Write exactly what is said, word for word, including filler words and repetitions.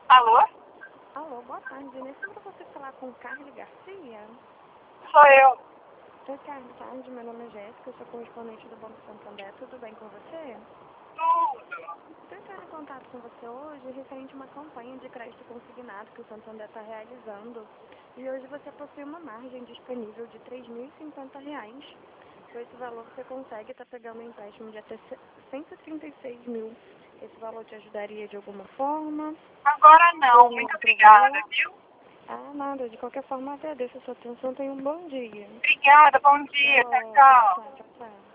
Alô? Alô, boa tarde. Nesse número você falar com Carly Garcia? Sou eu. Oi, Carly, tarde. Meu nome é Jéssica, eu sou correspondente do Banco Santander. Tudo bem com você? Tudo. Estou entrando em contato com você hoje referente a uma campanha de crédito consignado que o Santander está realizando. E hoje você possui uma margem disponível de três mil e cinquenta reais. Com esse valor você consegue estar pegando um empréstimo de até cento e trinta e seis mil. Esse valor te ajudaria de alguma forma? Agora não. Ou um Muito outro obrigada, valor? viu? Ah, nada. De qualquer forma, agradeço a sua atenção. Tenha um bom dia. Obrigada, bom dia. Tchau, Tchau, tchau, tchau. tchau, tchau.